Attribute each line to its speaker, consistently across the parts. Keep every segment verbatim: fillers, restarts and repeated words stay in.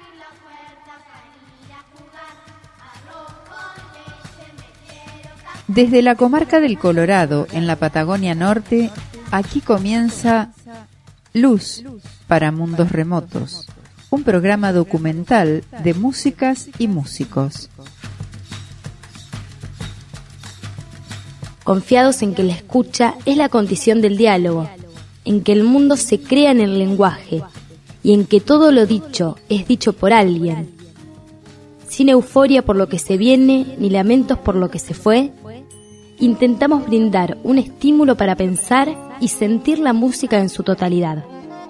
Speaker 1: Desde la comarca del Colorado, en la Patagonia Norte, aquí comienza Luz para Mundos Remotos, un programa documental de músicas y músicos.
Speaker 2: Confiados en que la escucha es la condición del diálogo, en que el mundo se crea en el lenguaje y en que todo lo dicho es dicho por alguien. Sin euforia por lo que se viene ni lamentos por lo que se fue, intentamos brindar un estímulo para pensar y sentir la música en su totalidad.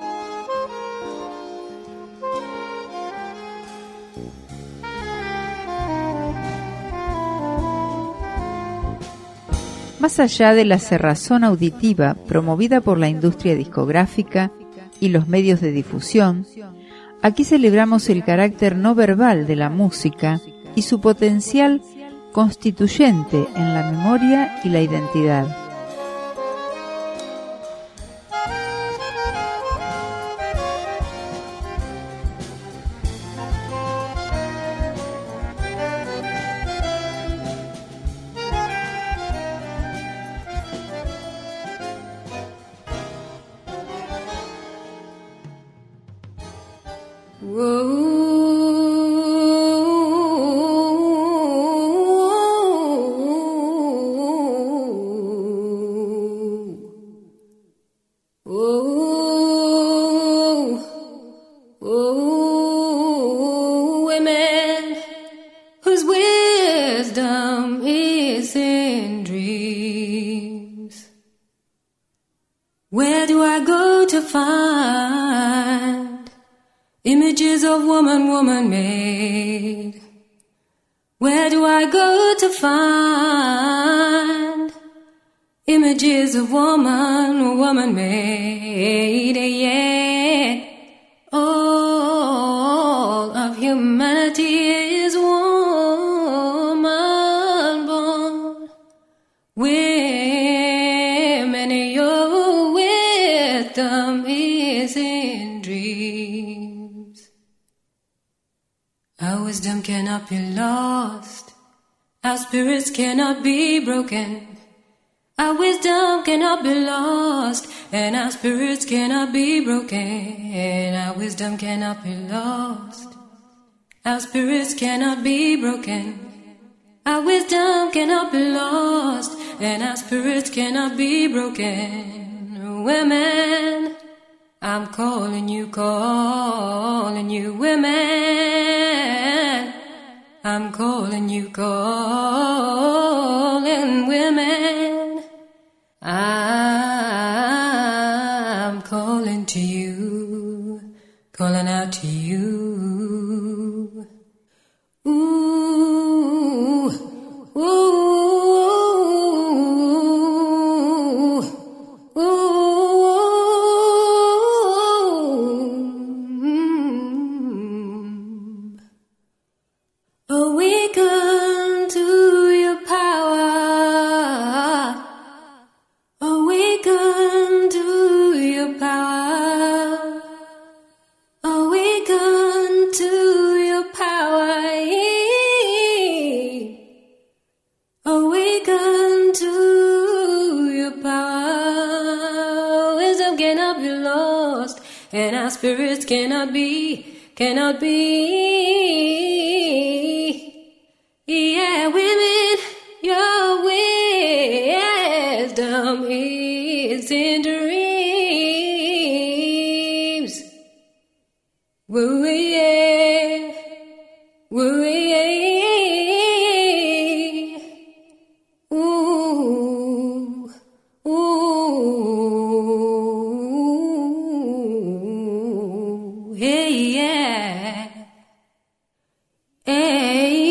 Speaker 1: Más allá de la cerrazón auditiva promovida por la industria discográfica y los medios de difusión, aquí celebramos el carácter no verbal de la música y su potencial constituyente en la memoria y la identidad.
Speaker 3: Images of woman, woman made. Where do I go to find images of woman, woman made? Yeah, all of humanity is woman born. Women, your wisdom is in dreams. Our wisdom cannot be lost. Our spirits cannot be broken. Our wisdom cannot be lost, and our spirits cannot be broken. Our wisdom cannot be lost. Our spirits cannot be broken. Our wisdom cannot be lost, and our spirits cannot be broken. Women, I'm calling you, calling you, women. I'm calling you, calling women. I'm calling to you, calling out to you. Ooh, ooh. Awaken to your power. Awaken to your power. Awaken to your power. Awaken to your power. Wisdom cannot be lost, and our spirits cannot be, cannot be. Yeah, women, your wisdom is in dreams. Woo, yeah, woo, yeah. Ooh, ooh, hey, yeah, hey.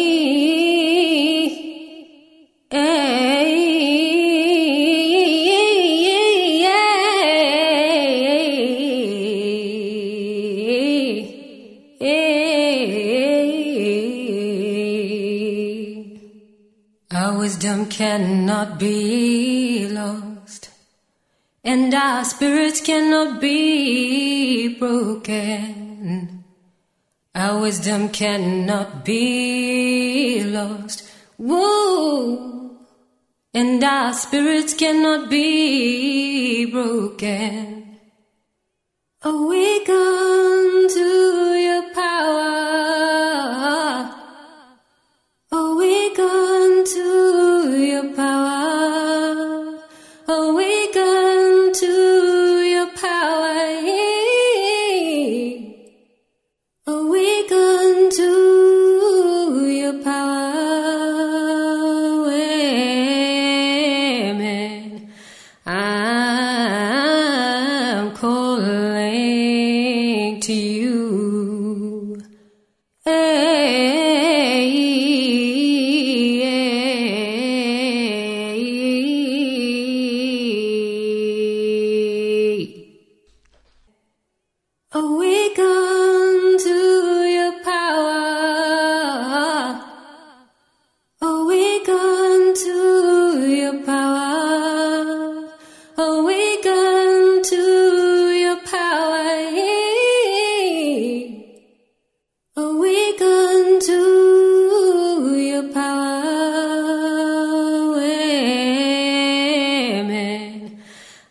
Speaker 3: Wisdom cannot be lost, and our spirits cannot be broken. Our wisdom cannot be lost. Whoa. And our spirits cannot be broken. Awaken to your power. Awaken to your power. Awaken to your power. Awaken to your power. Women, I'm calling to you. Hey, awaken to your power. Awaken to your power. Awaken to your power. Awaken to your power. Women,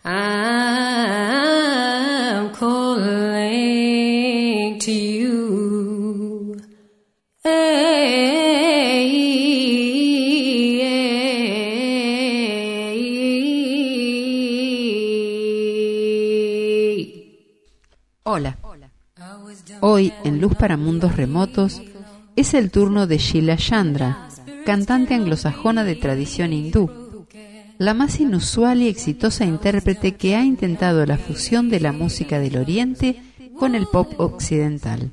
Speaker 3: I'm calling to you. Hey,
Speaker 1: Hola. Hoy, en Luz para Mundos Remotos, es el turno de Sheila Chandra, cantante anglosajona de tradición hindú, la más inusual y exitosa intérprete que ha intentado la fusión de la música del Oriente con el pop occidental.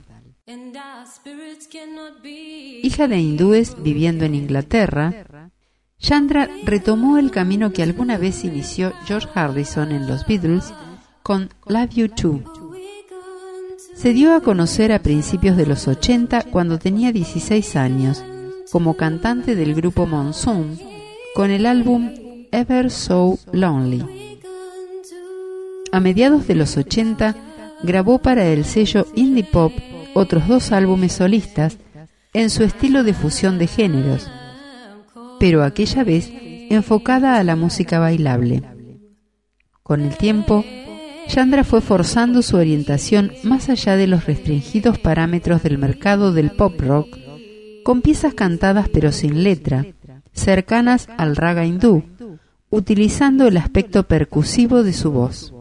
Speaker 1: Hija de hindúes viviendo en Inglaterra, Chandra retomó el camino que alguna vez inició George Harrison en los Beatles con Love You Too. Se dio a conocer a principios de los ochenta cuando tenía dieciséis años, como cantante del grupo Monsoon, con el álbum Ever So Lonely. A mediados de los ochenta grabó para el sello Indie Pop otros dos álbumes solistas en su estilo de fusión de géneros, pero aquella vez enfocada a la música bailable. Con el tiempo, Chandra fue forzando su orientación más allá de los restringidos parámetros del mercado del pop rock, con piezas cantadas pero sin letra, cercanas al raga hindú, utilizando el aspecto percusivo de su voz.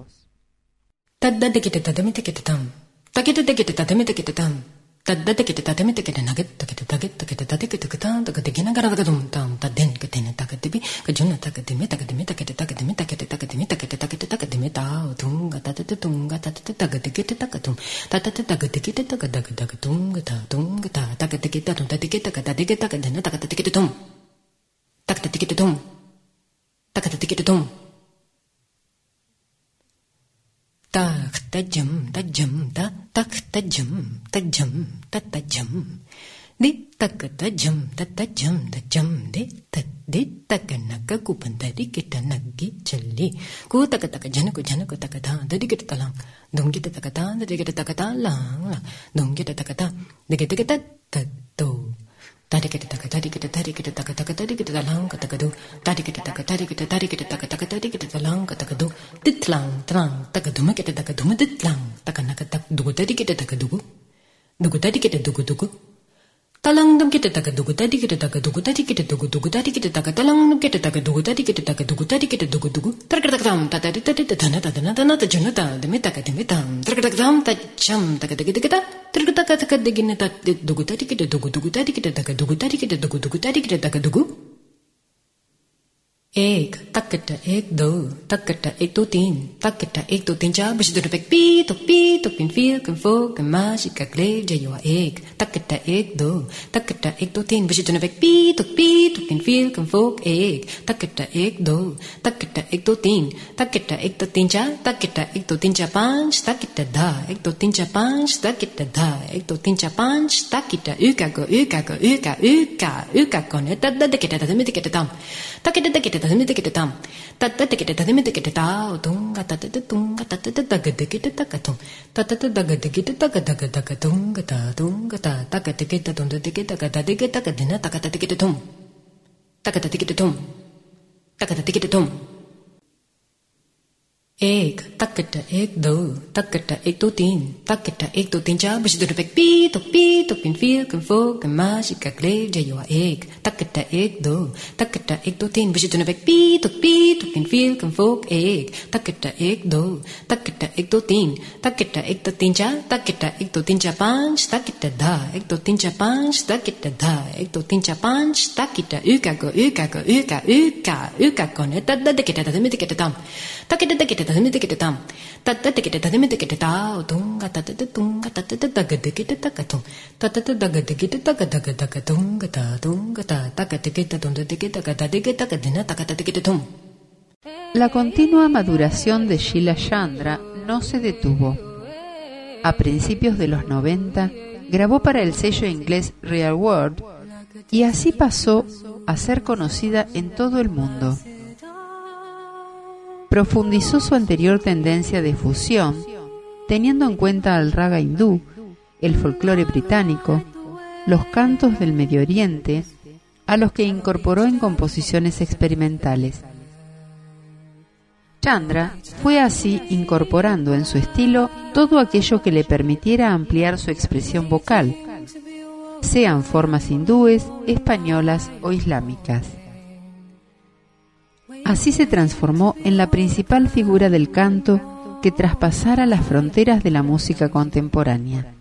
Speaker 3: Tak ta jum ta jum ta tak ta jum ta jum ta ta jum di tak ta jum ta ta jum ta jum di ta di tak na ka ku pan ta di kita nagi chali ku tak tak jan ku jan ku tak ta di kita talang dong kita tak ta di kita tak ta lang lang dong kita tak ta di kita kita ta to tadi kita tak tadi kita tadi kita tak tak tadi kita talang kata kadu tadi kita tak tadi kita tadi kita tak tak tadi kita talang kata kadu ditlang trang tak kadu ma kita tak kadu ma ditlang tak na kata dugu tadi kita tak dugu dugu tadi kita dugu dugu talang dum kita tak dugu tadi kita tak dugu tadi kita dugu dugu tadi kita tak talang dum kita tak dugu tadi kita tak dugu tadi kita dugu dugu terketak tam tadi tadi tadana tadana tadana tajunata demeta kademeta terketak tam tajam tak kita kita terketak tak degina tak dugu tadi kita dugu dugu tadi kita tak dugu tadi kita dugu dugu tadi kita tak dugu एक तकट एक दो तकट एक दो तीन तकट एक दो तीन चार बस दो पे पी तो पी तो पिन फिर कन फो कन माशी का क्ले जयो एक तकट एक दो तकट एक दो तीन बस दो पे पी तो पी तो पिन फिर कन फो एक तकट एक दो तकट एक दो तीन तकट एक दो तीन चार तकट एक दो तीन चार पाँच तकट धा एक दो तीन चार पाँच तकट धा एक दो तीन चार पाँच तकट उका को उका को उका उका उका कोने तद तकट तद में तकट तम तकट तकट tam. Tatatikitatamititao tunga tatatunga tatatagadigitakatum. Tatatagadigitakatum takatikitatungatakatikitatundatikitakatatikitakatina takatatikitum. Takatatikitum. Takatatikitum. एक तकट एक दो तकट एक दो तीन तकट एक दो तीन चार बस दो पी तो पी तो पिन फिर कन फो कन माशी का क्लेव जयो एक तकट एक दो तकट एक दो तीन बस दो पी तो पी तो पिन फिर कन फो एक तकट एक दो तकट एक दो तीन तकट एक दो तीन चार तकट एक दो तीन चार पाँच तकट धा एक दो तीन चार पाँच तकट धा एक दो तीन चार पाँच तकट उका को उका को उका उका उका को ने तद तकट तकट तम तकट तकट tam tatatikitatamititao tunga tatatunga tatatagadigitakatum tatatagadigitakadatakatunga tatunga takatikitatundatikitakadigitakatina takatatikitum.
Speaker 1: La continua maduración de Sheila Chandra no se detuvo. A principios de los noventa grabó para el sello inglés Real World y así pasó a ser conocida en todo el mundo. Profundizó su anterior tendencia de fusión, teniendo en cuenta al raga hindú, el folclore británico, los cantos del Medio Oriente, a los que incorporó en composiciones experimentales. Chandra fue así incorporando en su estilo todo aquello que le permitiera ampliar su expresión vocal, sean formas hindúes, españolas o islámicas. Así se transformó en la principal figura del canto que traspasara las fronteras de la música contemporánea.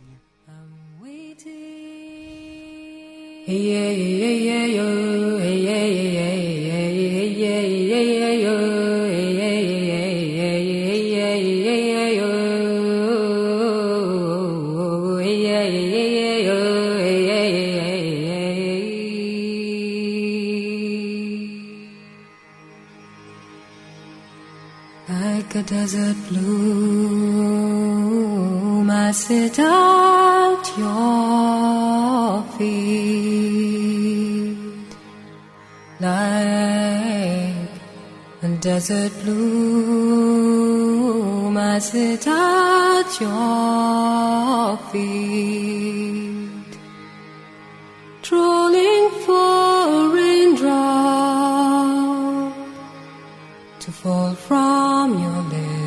Speaker 3: Like a desert bloom, I sit at your feet. Like a desert bloom, I sit at your feet. Trolling for raindrop to fall from your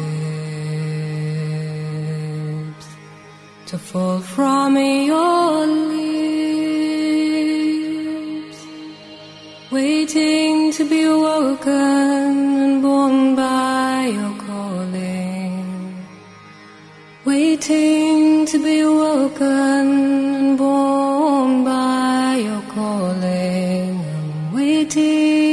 Speaker 3: lips, to fall from your lips, waiting to be awoken and born by your calling, waiting to be awoken and born by your calling, waiting.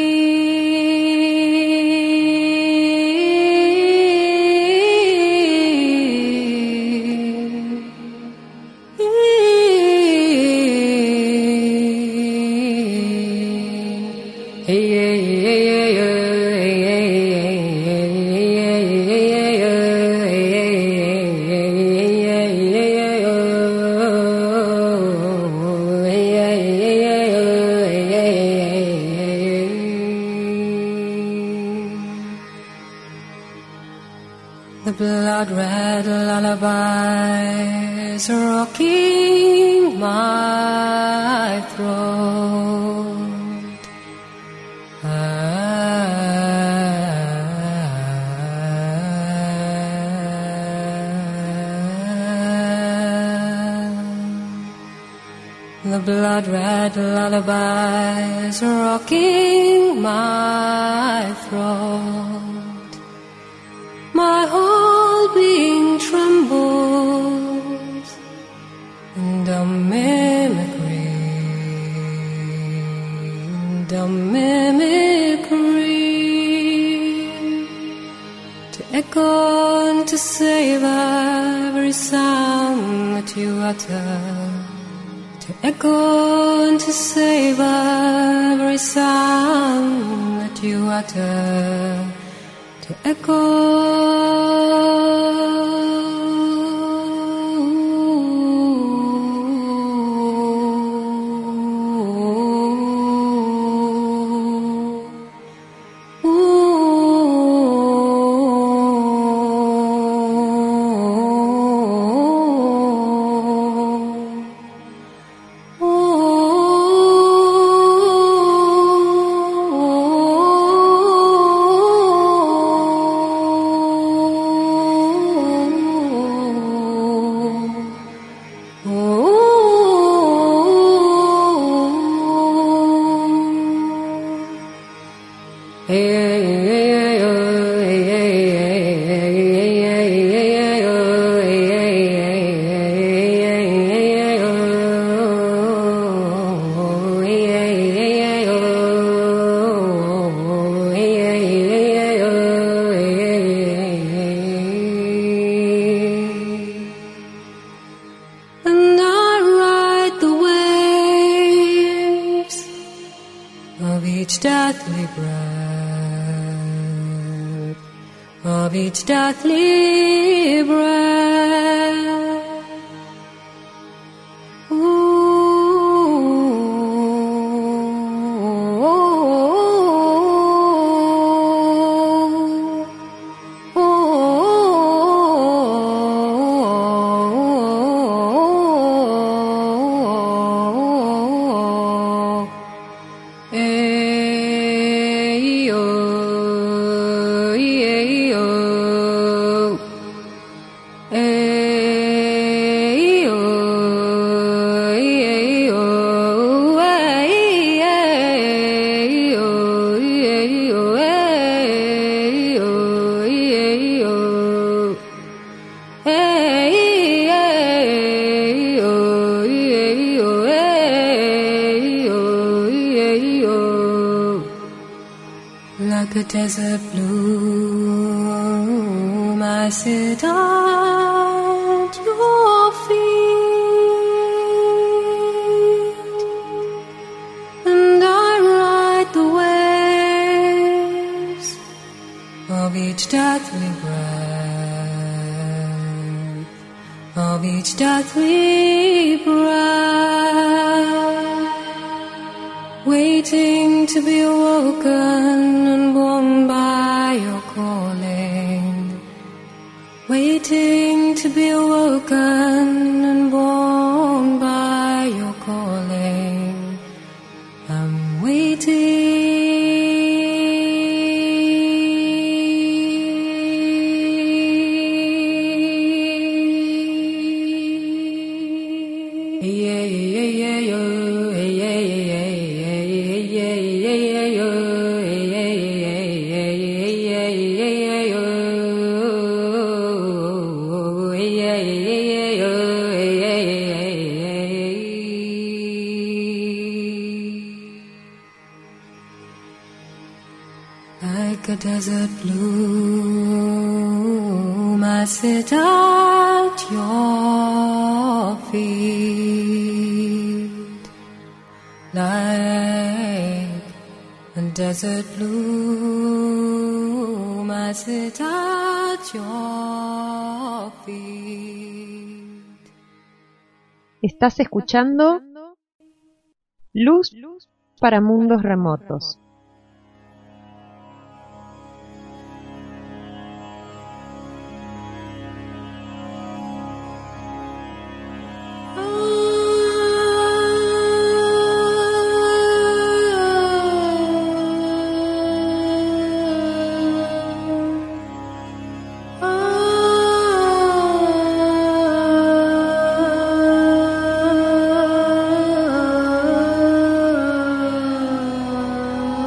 Speaker 3: The blood-red lullabies rocking my throat. Ah, the blood-red lullabies rocking my throat. My whole being trembles in the mimicry, in the mimicry, to echo and to savor every sound that you utter, to echo and to savor every sound that you utter. To echo. Of each deathly breath, like a desert bloom, I sit at your feet, and I ride the waves of each deathly breath, of each deathly breath, waiting to be awoken and born by your calling, waiting to be awoken and born by your calling. I'm waiting. Yeah, yeah, yeah, yeah, yeah, like a desert bloom, I sit at your feet, like a desert bloom, I sit at your feet.
Speaker 4: Estás escuchando Luz para Mundos Remotos.
Speaker 3: Oh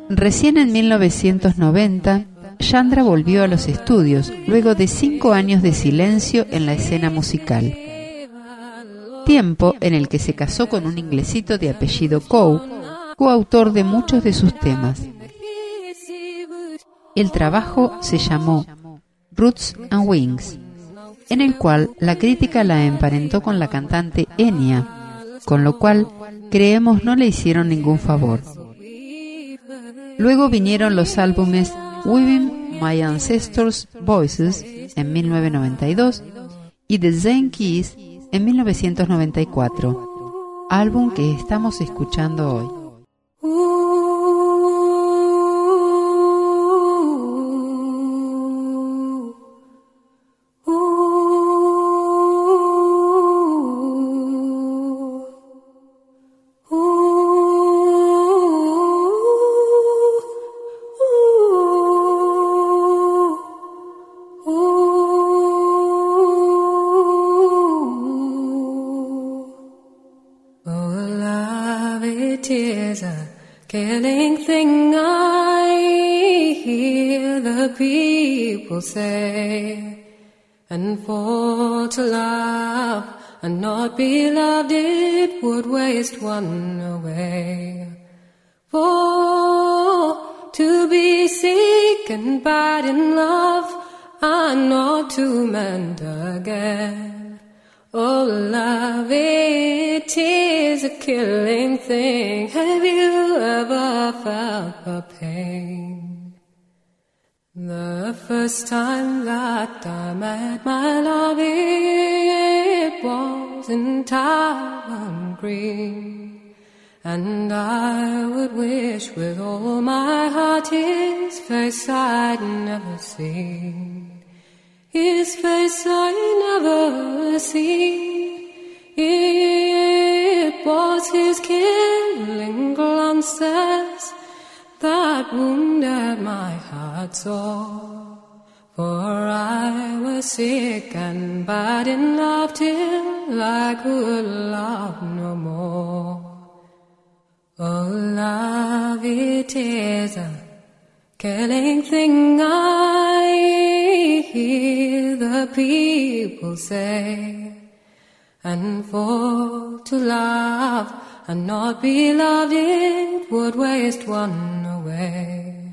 Speaker 1: Recién en mil novecientos noventa, Chandra volvió a los estudios luego de cinco años de silencio en la escena musical. Tiempo en el que se casó con un inglesito de apellido Coe, coautor de muchos de sus temas. El trabajo se llamó Roots and Wings, en el cual la crítica la emparentó con la cantante Enya, con lo cual creemos no le hicieron ningún favor. Luego vinieron los álbumes Weaving My Ancestors' Voices en mil novecientos noventa y dos y The Zen Keys en mil novecientos noventa y cuatro, álbum que estamos escuchando hoy.
Speaker 3: Say, and for to love and not be loved, it would waste one away. For to be sick and bad in love and not to mend again. Oh, love, it is a killing thing. Have you ever felt the pain? The first time that I met my love, it was in Tavern Green, and I would wish with all my heart his face I'd never seen, his face I'd never seen. It was his killing glances that wounded my heart sore, for I was sick and bad in love till I could love no more. Oh, love, it is a killing thing, I hear the people say, and for to love and not be loved, it would waste one away.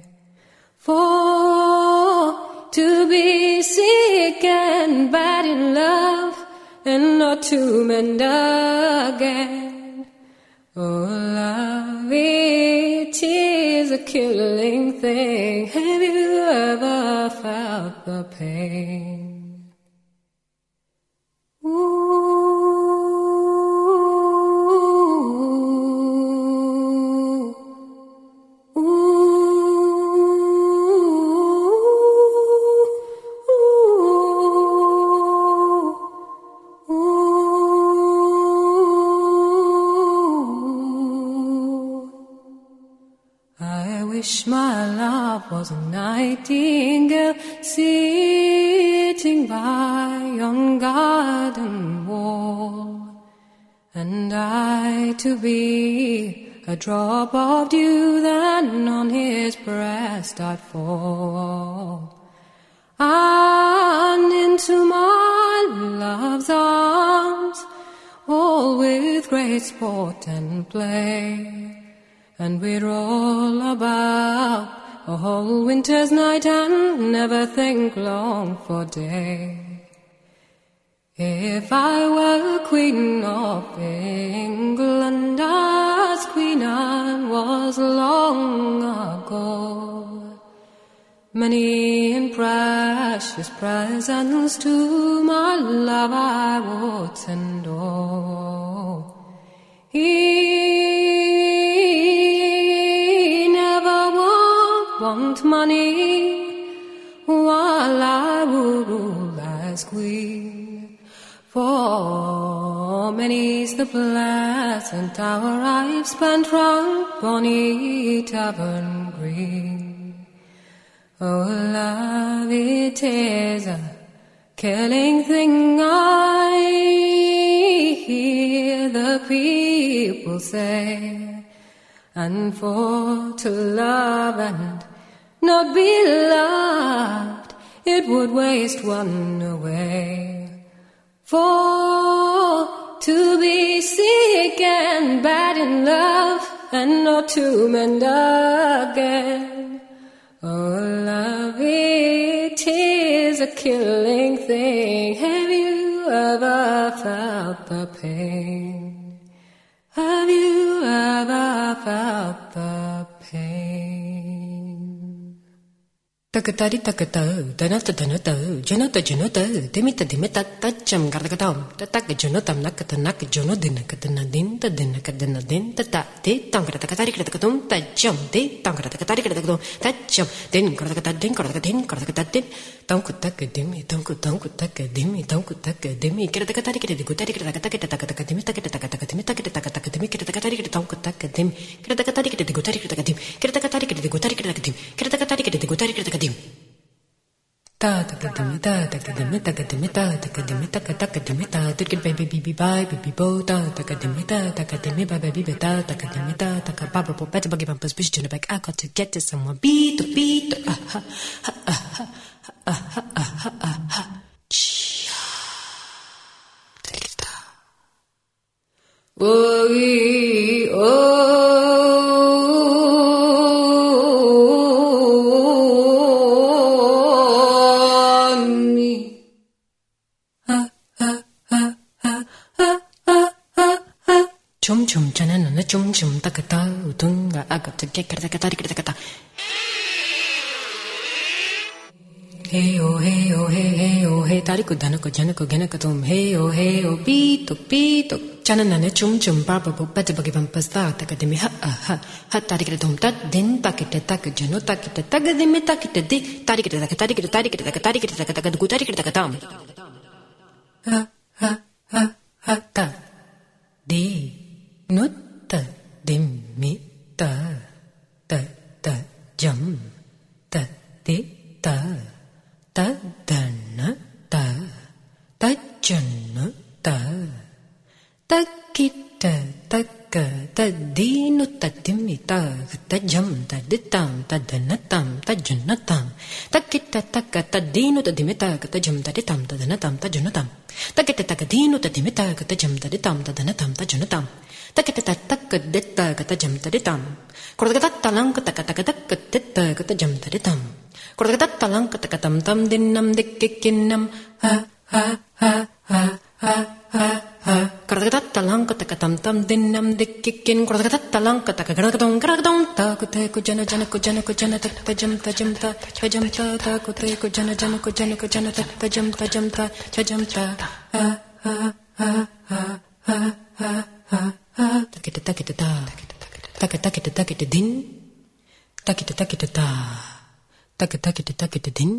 Speaker 3: For to be sick and bad in love and not to mend again. Oh, love, it is a killing thing. Have you ever felt the pain? Ooh. Wish my love was a nightingale sitting by yon garden wall, and I to be a drop of dew, then on his breast I'd fall, and into my love's arms, all with great sport and play. And we'd roll about a whole winter's night and never think long for day. If I were Queen of England, as Queen Anne was long ago, many and precious presents to my love I would send. Oh, he never would want money while I would rule as queen. For many's the pleasant hour I've spent round bonny Tavern Green. Oh, love, it is a killing thing, I hear the people say, and for to love and not be loved, it would waste one away. For to be sick and bad in love and not to mend again. Oh, love, it is a killing thing. Have you ever felt the pain? Have you ever felt the pain? Takatari takata, danata danata, janata janata, demita demita, tacham gargatam, tataka jonotam nakata naka jono dinakatana dinta dinakadana dinta ta, de tangatakatari kratatum, tacham, de tangatakatari kratatum, tacham, then kartakata din kartakatin kartakatin, tankutaka demi, tankutaka demi, tankutaka demi, kratakatari kratagutari kratakataka takatakatimita takatakatimita kratakatari kratankutaka demi, kratakatari kratagutari kratakatim, kratakatari kratagutari kratakatim, kratakatari kratagutari kratakatim. Ta ta ta ta ta ta ta ta ta ta ta ta ta ta ta baby baby bye baby bo ta ta ta ta ta ta baby baby ta ta ta ta ta ka baba po better buggy bumpers push to the back. I got to get to someone beat to beat ah ha ha ha ha ha ha ha chia delta oh oh chum chum chanana chum chum takata utunga agata kekata kata hey oh hey oh hey hey oh hey tariku danako janako genakatum hey oh hey oh pito pito chanana chum chum baba bo bata bagi pampasta takademi ha ha ha tarikatum tat din takita tak jano takita tagademi takita di tarikita tarikita tarikita tarikita tarikita tarikita takatam ha ha ha ha ta di nutta dimmi ta ta ta jam ta ti ta ta dana ta ta janna ta ta kita ta ka ta di nutta dimmi ta ta jam ta ditam ta dana tam ta janna tam ta kita ta ka ta di nutta dimmi ta ta jam ta ditam ta dana tam ta janna tam ta kita ta ka di nutta dimmi ta ta jam ta ditam ta dana tam ta janna tam takita takka detta kata jam taditam korda talang kata kata kata detta kata jam taditam korda talang kata katam tam dinnam dikkinnam ha ha ha ha ha ha ha korda talang kata katam tam dinnam dikkin korda talang kata kagadong kagadong ta kute ko jana jana ko jana ko jana ta jam ta jam ta jam ta ta kute ko jana jana ko jana ko jana ta jam ta jam ta jam ta ha ha ha ha ha ha ha takita takita ta takita takita takita din takita takita ta takita takita takita din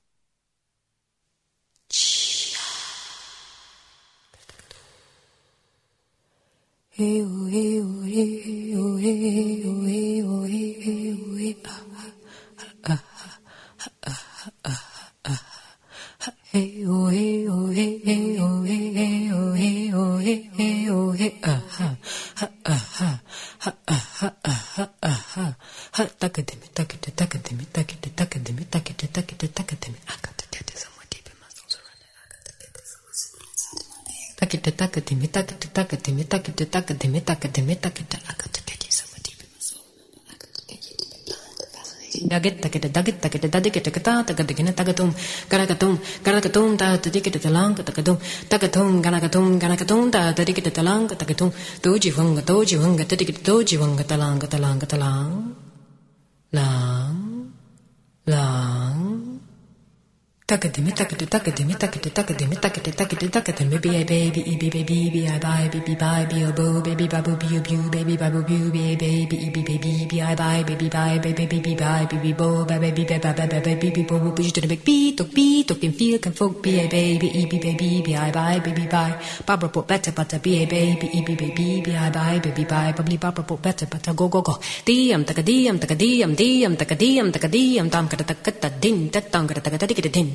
Speaker 3: hey oh hey oh hey oh hey oh hey oh hey oh hey ah ah ah ah ah hey oh hey oh hey oh hey oh hey oh hey oh hey ah ha ha ha ha ha ha ha ha takademi takademi takademi takademi takademi takademi takademi takademi I got to get somewhere deep in my soul surrounded. I got to get this takademi takademi takademi takademi takademi takademi takademi takademi I got to get you somewhere deep in my soul. I got to get you Dagit takita dagit takita dadikita kata takadikina tagatum garagatum garagatum ta tadikita talang takatum takatum garagatum garagatum ta tadikita talang takatum doji wanga doji wanga tadikita doji wanga talang talang talang lang lang takadimi takita takadimi takita takadimi takita takita takadimi be baby e be baby be I bye baby bye be bo baby babu be bu baby babu bu be baby e be baby be I bye baby bye baby baby bye baby bo baby baby baby baby bo push to the big beat to beat to can feel can folk be a baby e be baby be I bye baby bye baba put better better be a baby e be baby be I bye baby bye probably baba put better better go go go diam takadiam takadiam diam takadiam takadiam tam kata takata din tatang kata takata dikita din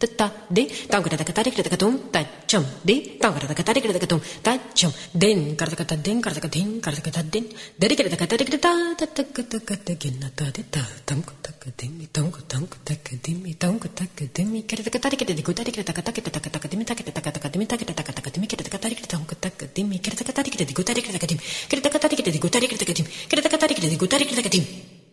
Speaker 3: ta de ta gra ta ta ta tum ta chum de ta gra ta ta ta tum ta chum den gra ta ta den gra ta din gra ta ta din de gra ta ta ta ta ta ta ta ta gin ta de ta tam ko ta din mi tam ko tam ko ta din mi tam ko ta din mi gra ta ta ta de ko ta gra ta ta ta ta ta din mi ta ta ta ta din mi ta ta ta ta din mi gra ta ta ta tam ko ta din mi gra ta ta ta de ko ta gra ta din gra ta ta ta de ko ta gra ta din gra ta ta ta de ko ta gra ta din.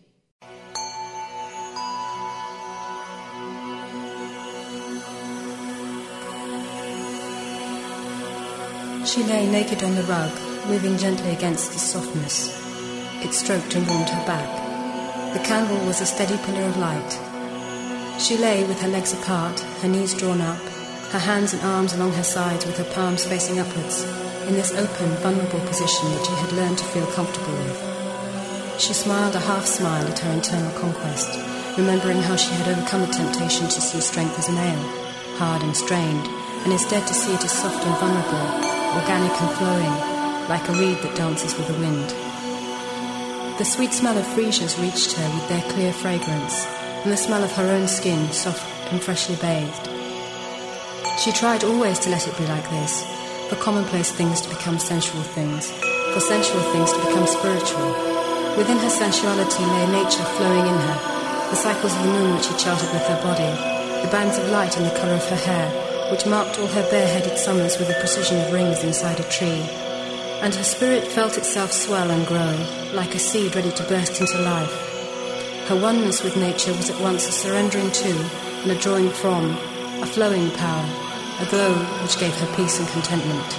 Speaker 3: She lay naked on the rug, moving gently against its softness. It stroked and warmed her back. The candle was a steady pillar of light. She lay with her legs apart, her knees drawn up, her hands and arms along her sides with her palms facing upwards, in this open, vulnerable position that she had learned to feel comfortable with. She smiled a half-smile at her internal conquest, remembering how she had overcome the temptation to see strength as a male, hard and strained, and instead to see it as soft and vulnerable, organic and flowing, like a reed that dances with the wind. The sweet smell of freesias reached her with their clear fragrance, and the smell of her own skin, soft and freshly bathed. She tried always to let it be like this, for commonplace things to become sensual things, for sensual things to become spiritual. Within her sensuality lay nature flowing in her, the cycles of the moon which she charted with her body, the bands of light in the colour of her hair, which marked all her bareheaded summers with the precision of rings inside a tree. And her spirit felt itself swell and grow, like a seed ready to burst into life. Her oneness with nature was at once a surrendering to and a drawing from, a flowing power, a glow which gave her peace and contentment.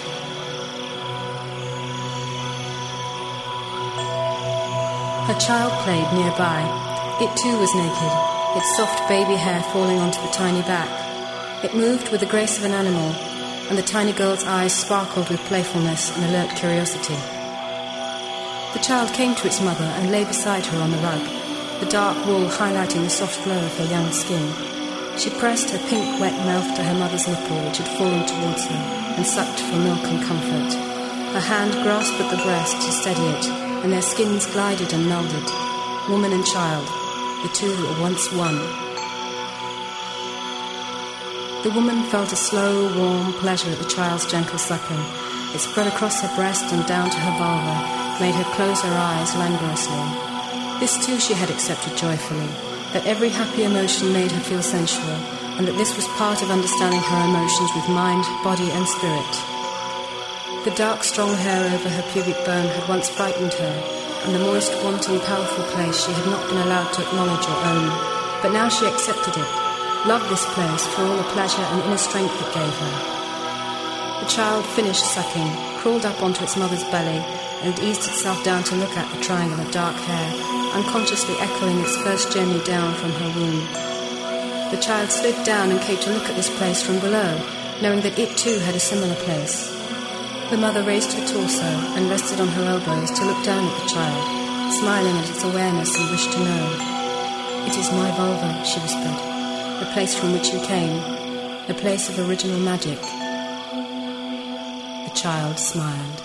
Speaker 3: Her child played nearby. It too was naked, its soft baby hair falling onto the tiny back. It moved with the grace of an animal, and the tiny girl's eyes sparkled with playfulness and alert curiosity. The child came to its mother and lay beside her on the rug, the dark wool highlighting the soft glow of her young skin. She pressed her pink, wet mouth to her mother's nipple, which had fallen towards her, and sucked for milk and comfort. Her hand grasped at the breast to steady it, and their skins glided and melded. Woman and child, the two were once one. The woman felt a slow, warm pleasure at the child's gentle suckling. It spread across her breast and down to her vulva, made her close her eyes languorously. This too she had accepted joyfully, that every happy emotion made her feel sensual, and that this was part of understanding her emotions with mind, body and spirit. The dark, strong hair over her pubic bone had once frightened her, and the moist, wanting, powerful place she had not been allowed to acknowledge or own, but now she accepted it, loved this place for all the pleasure and inner strength it gave her. The child finished sucking, crawled up onto its mother's belly, and eased itself down to look at the triangle of dark hair, unconsciously echoing its first journey down from her womb. The child slid down and came to look at this place from below, knowing that it too had a similar place. The mother raised her torso and rested on her elbows to look down at the child, smiling at its awareness and wish to know. "It is my vulva," she whispered. "The place from which you came, the place of original magic." The child smiled.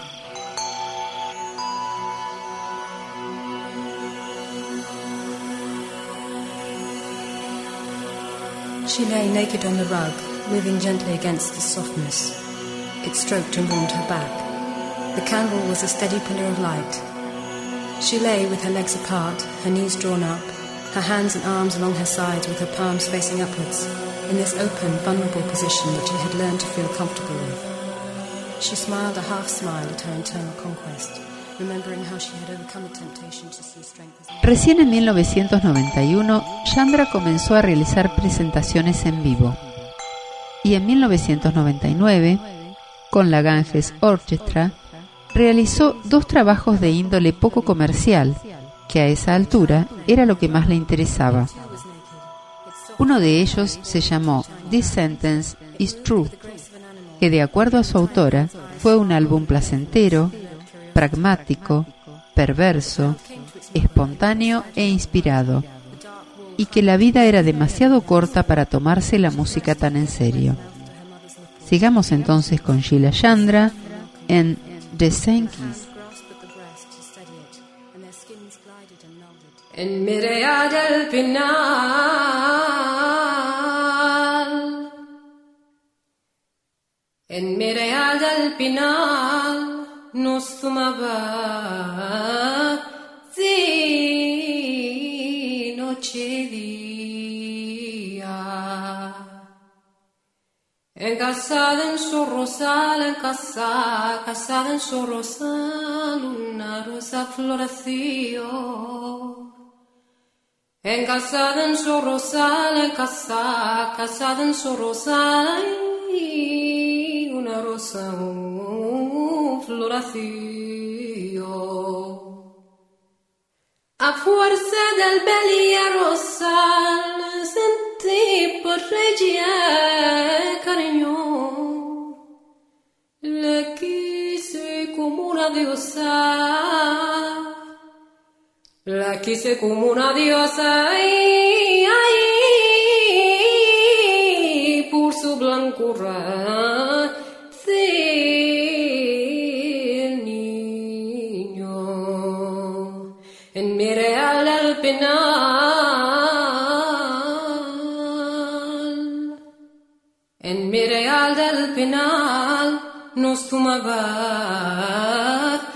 Speaker 3: She lay naked on the rug, moving gently against the softness. It stroked and warmed her back. The candle was a steady pillar of light. She lay with her legs apart, her knees drawn up, her hands and arms along her sides with her palms facing upwards, in this open, vulnerable position that she had learned to feel comfortable with. She smiled a half-smile at her internal conquest, remembering how she had overcome the temptation to see strength as...
Speaker 1: Recién en mil novecientos noventa y uno, Chandra comenzó a realizar presentaciones en vivo. Y en mil novecientos noventa y nueve, con la Ganges Orchestra, realizó dos trabajos de índole poco comercial, que a esa altura era lo que más le interesaba. Uno de ellos se llamó This Sentence is True, que de acuerdo a su autora fue un álbum placentero, pragmático, perverso, espontáneo e inspirado, y que la vida era demasiado corta para tomarse la música tan en serio. Sigamos entonces con Sheila Chandra en The Sankey's.
Speaker 3: En mireia del Pinal, en mireia del Pinal, nos tomaba de noche día. En casada en su rosal, en casa, casada en su rosal, una rosa floreció. En casada en su rosal, en casa, casada en su rosal, y una rosa floreció. A fuerza del belia rosal, sentí por regia cariño. Le quise como una diosa. La quise como una diosa, ay, ay, por su blancura de niño. En mi real al penal, en mi real del penal, nos tomaba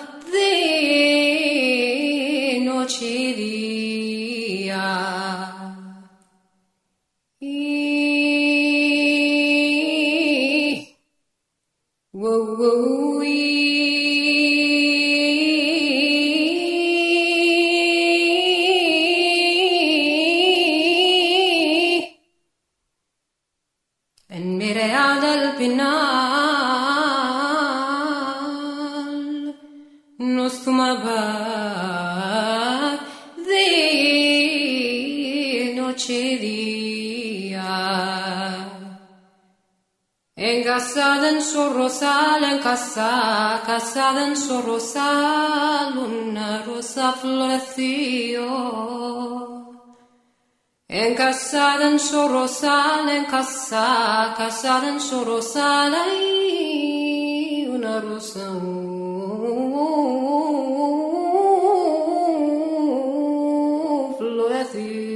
Speaker 3: de noche y día. Y, wow, wow, y, en mi real del penal nos tomaba de noche y día. Engasada en su rosal, en casa, casada en su rosal, una rosa floreció. Encasada en su rosal, en casa, casada en su rosal, hay una rosa floreció.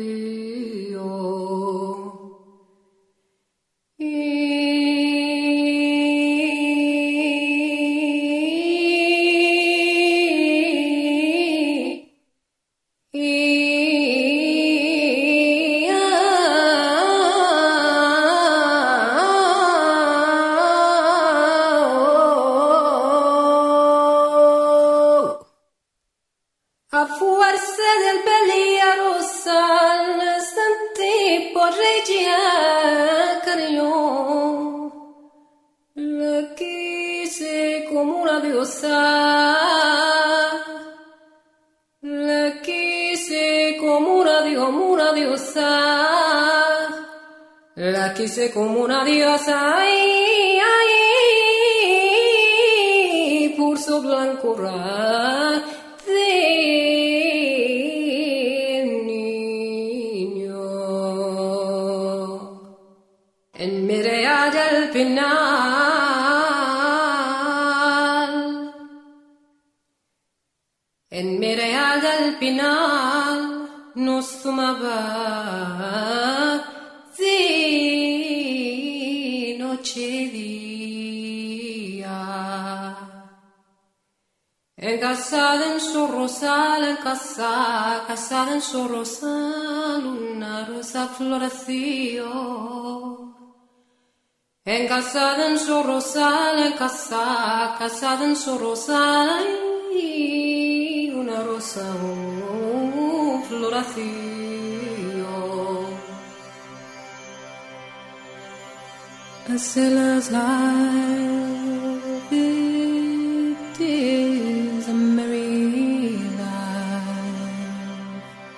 Speaker 3: A fuerza del belia rosal, sentí por regia cariño. La quise como una diosa. La quise como una, como una diosa. La quise como una diosa. Ay, ay, por su blancura de niño. En mi real del penal, en mi real del penal, nos tomaba de noche y día. Encasada en su rosal, en casa, casada en su rosal, una rosa floreció. Encasada en su rosal, en casa, casada en su rosal, y una rosa floreció. A sailor's life, it is a merry life.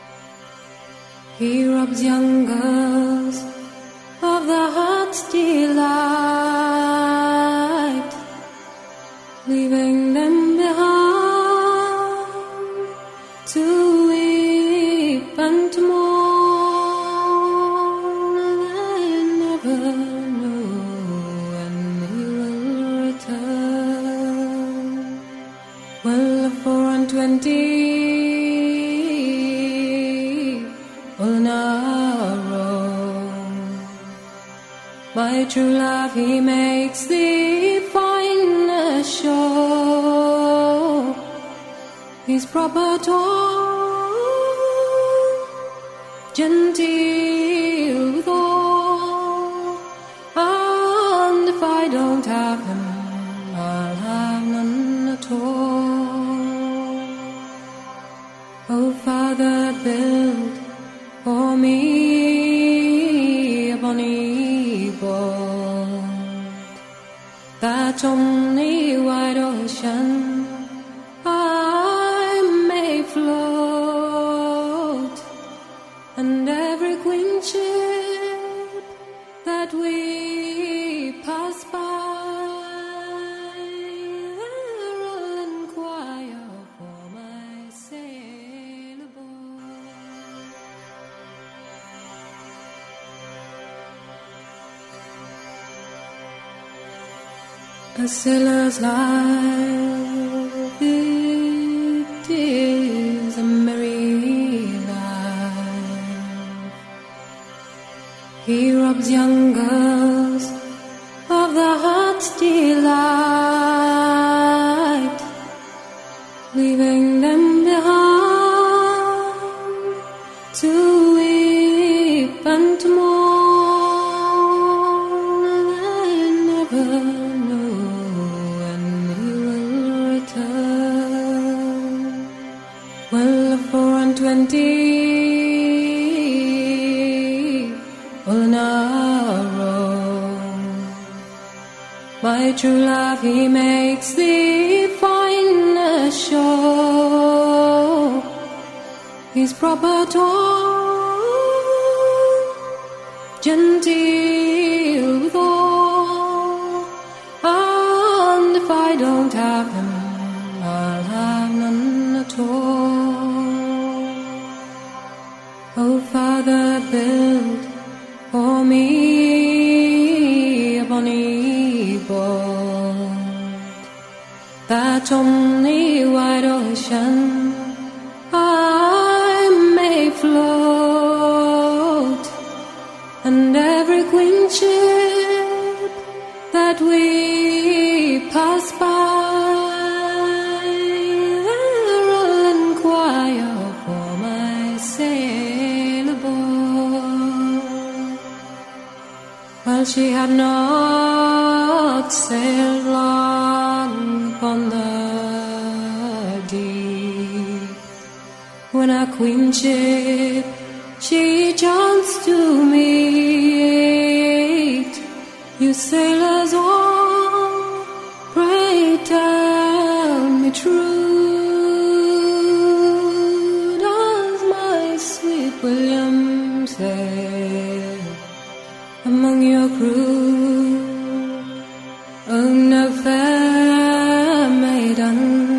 Speaker 3: He robs young girls of the heart's delight, leaving them behind to weep and to mourn. My true love, he makes the finest show. He's proper tall, genteel withal, and if I don't have him, I'll have none at all. Oh, Father, build for me a bonny boat, that on the wide ocean I may float, and every queen ship that we pass by, I'll inquire for my sailor boy. A sailor's life, it is a merry life. He robs young girls of the heart's delight, leaving them behind to weep and to mourn. I never know when he will return. Well, four and twenty, all in a row. My true love, he makes the finest show. He's proper tall, genteel withal, and if I don't have him, I'll have none at all. Oh, Father, build for me a bonny boat, that on the wide ocean I may float, and every queen ship that we pass by, I'll inquire for my sailor boy. Well, she had not sailed long upon the deep, when a queen ship she chanced to meet. You sailors all, pray tell me true, does my sweet William sail among your crew? Oh, no, fair maiden,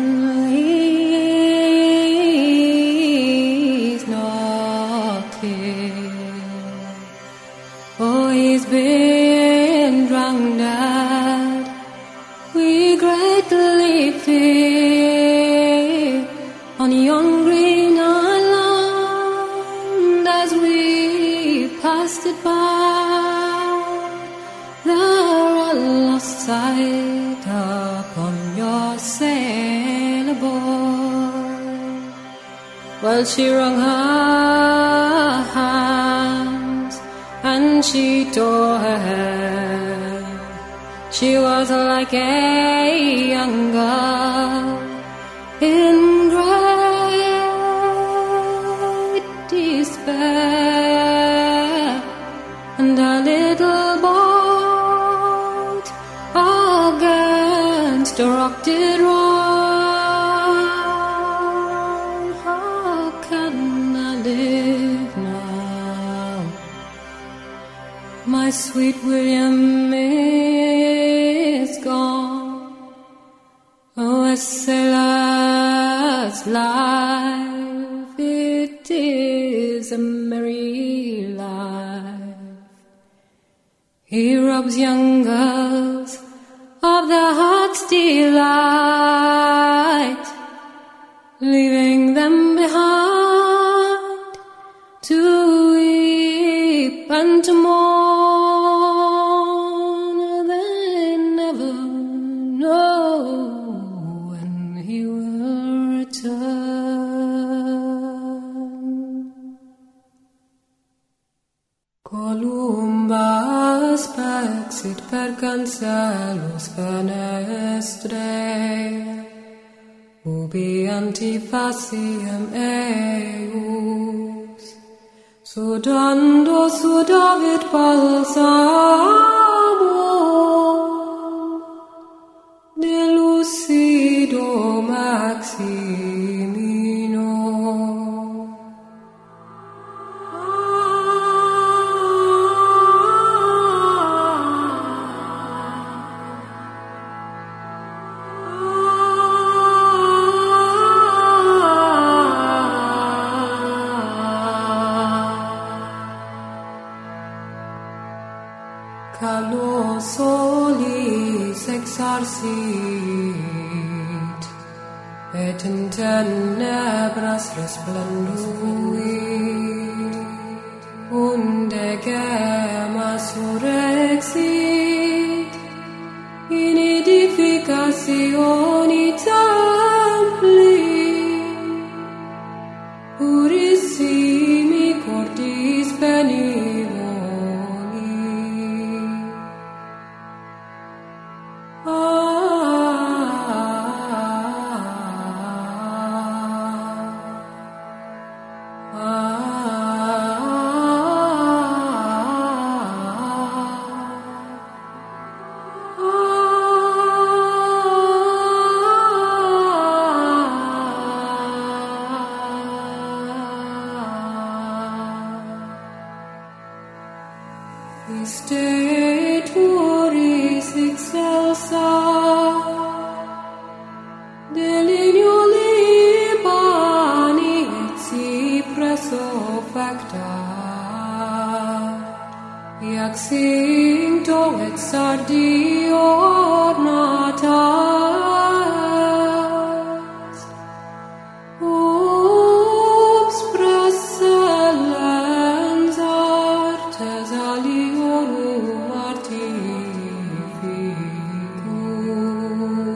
Speaker 3: he's not here. Oh, he's been drowned out, we greatly fear, on yon green island as we passed it by. There I lost sight upon your sailor boy. Well, she wrung her hands and she tore her hair. She was like a young girl in great despair, and a little boat against a rock did run. How can I live now? My sweet William is gone. Oh, a sailor's life, it is a merry life. He robs young girls of their heart's delight, leaving them behind to weep and to mourn. faxit per cancellus fenestrae, ubi antefaciem eius, sudando sudavit balsamum, delucido maximino. Calo solis exarsit, et in tenebras resplenduit, unde gemma surrexit, in edificationi templi, purissimi cordis benivoli. Iste turis excelsa, delineo Libani et cypresso facta, iac cincto et sardi ornatas, ups presellens artes aliorum artificum.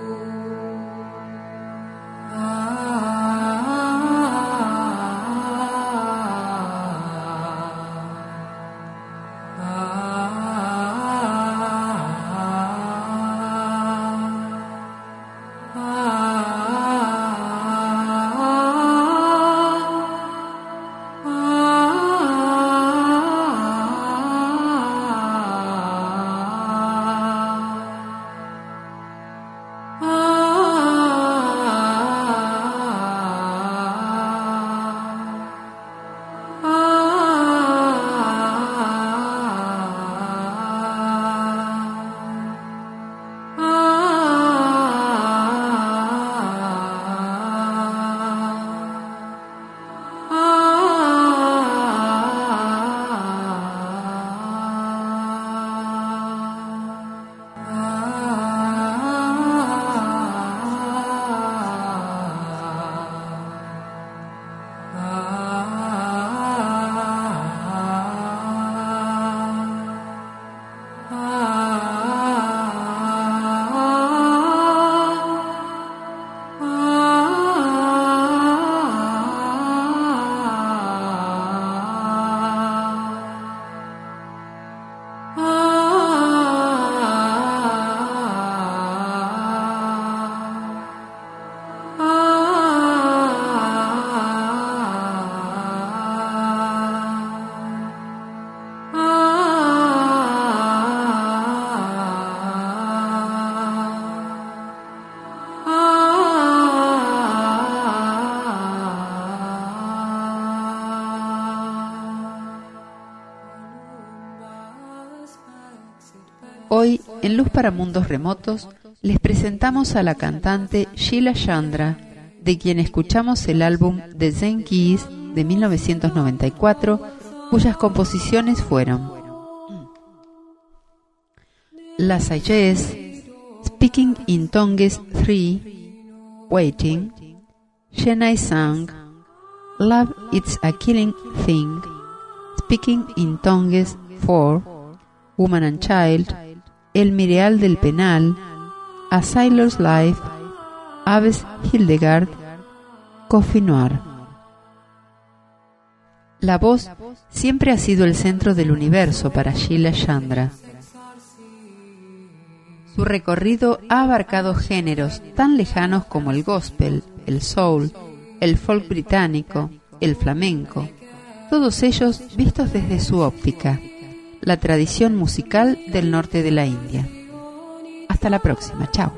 Speaker 1: Hoy, en Luz para Mundos Remotos, les presentamos a la cantante Sheila Chandra, de quien escuchamos el álbum The Zen Keys de mil novecientos noventa y cuatro, cuyas composiciones fueron La Sagesse, Speaking in Tongues tres, Waiting, Shenai Sang, Love It's a Killing Thing, Speaking in Tongues cuatro, Woman and Child, El Mireal del Penal, A Sailor's Life, Aves Hildegard, Coffee Noir. La voz siempre ha sido el centro del universo para Sheila Chandra. Su recorrido ha abarcado géneros tan lejanos como el gospel, el soul, el folk británico, el flamenco, todos ellos vistos desde su óptica, la tradición musical del norte de la India. Hasta la próxima, chao.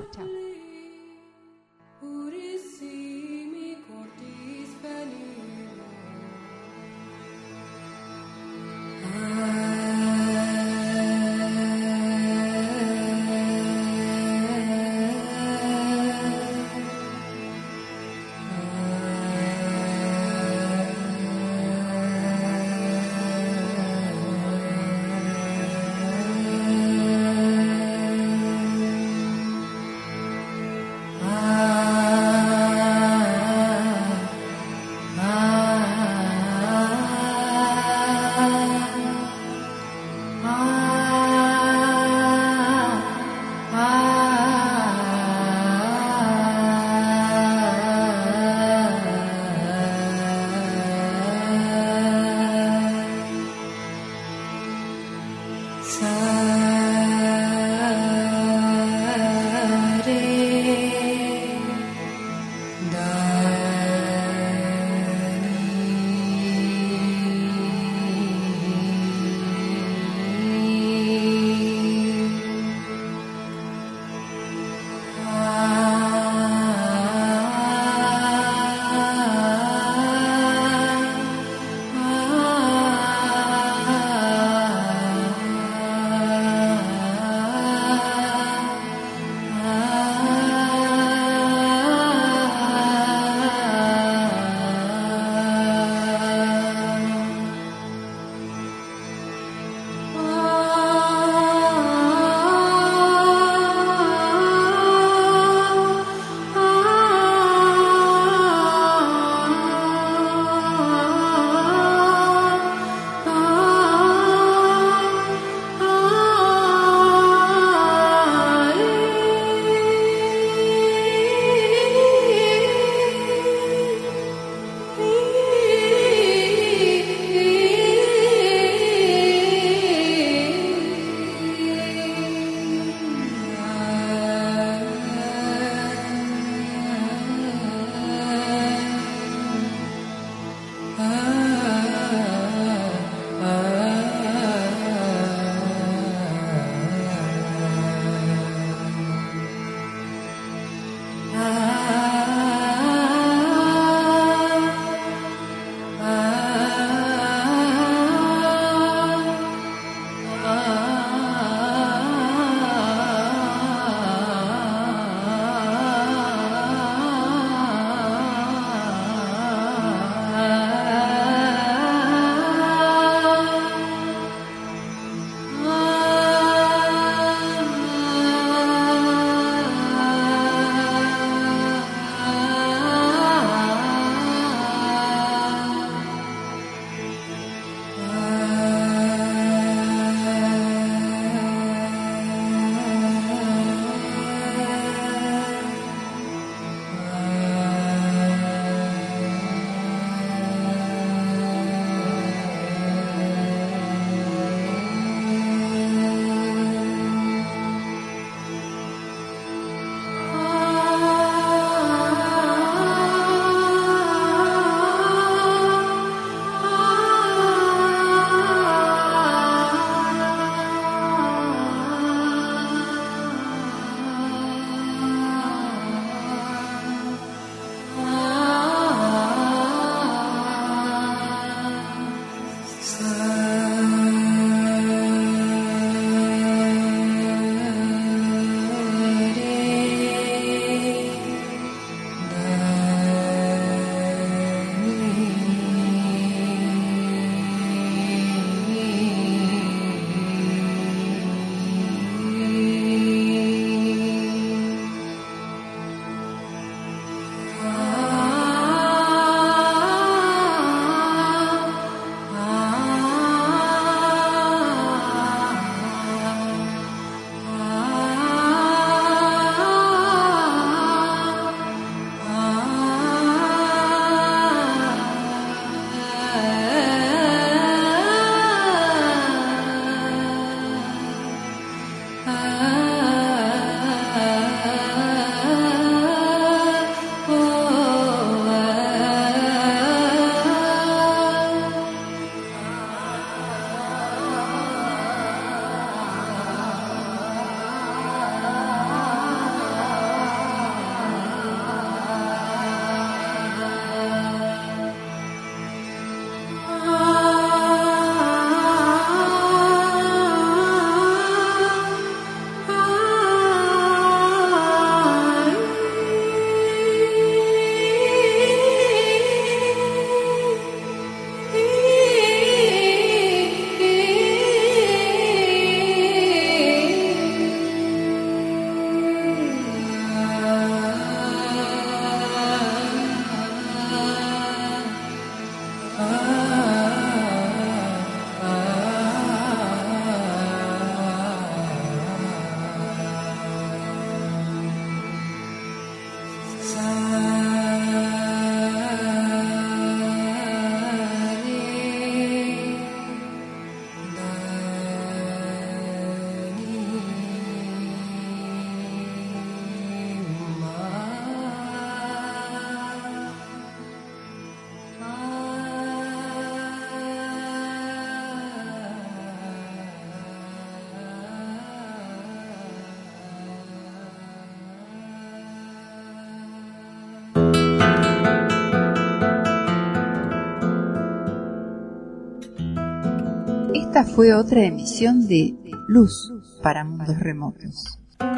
Speaker 1: Esta fue otra emisión de Luz para Mundos Remotos.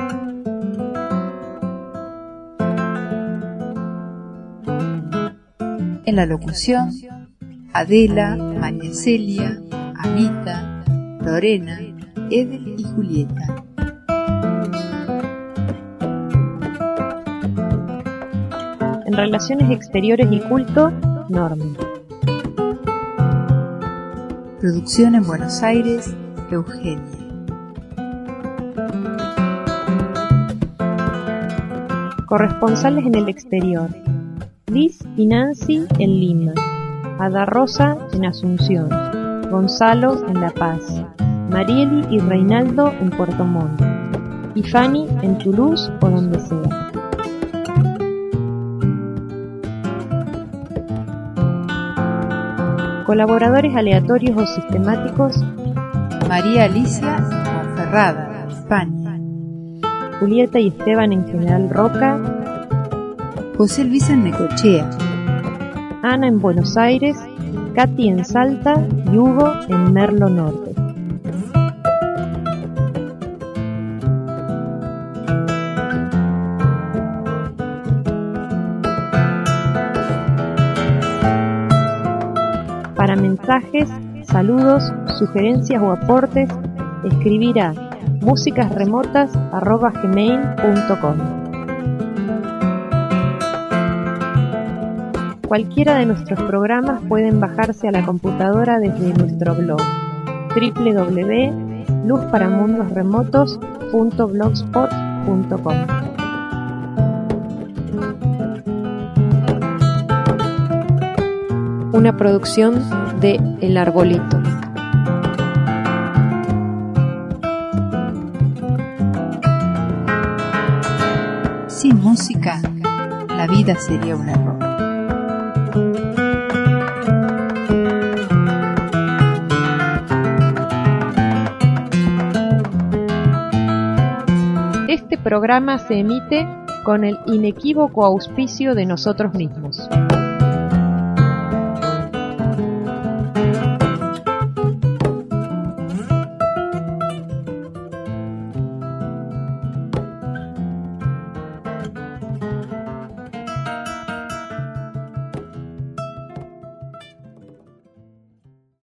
Speaker 1: En la locución, Adela, María Celia, Anita, Lorena, Edel y Julieta.
Speaker 4: En Relaciones Exteriores y Culto, Norma.
Speaker 1: Producción en Buenos Aires, Eugenia.
Speaker 4: Corresponsales en el exterior, Liz y Nancy en Lima, Ada Rosa en Asunción, Gonzalo en La Paz, Marieli y Reinaldo en Puerto Montt, y Fanny en Toulouse o donde sea. Colaboradores aleatorios o sistemáticos:
Speaker 1: María Alicia Monferrada, España.
Speaker 4: Julieta y Esteban en General Roca.
Speaker 1: José Luis en Necochea.
Speaker 4: Ana en Buenos Aires. Katy en Salta y Hugo en Merlo Norte. Para mensajes, saludos, sugerencias o aportes, escribir a músicasremotas arroba gmail punto com. Cualquiera de nuestros programas pueden bajarse a la computadora desde nuestro blog doble u doble u doble u punto luz para mundos remotos punto blogspot punto com. Una producción de El Arbolito.
Speaker 1: Sin música, la vida sería un error.
Speaker 4: Este programa se emite con el inequívoco auspicio de nosotros mismos.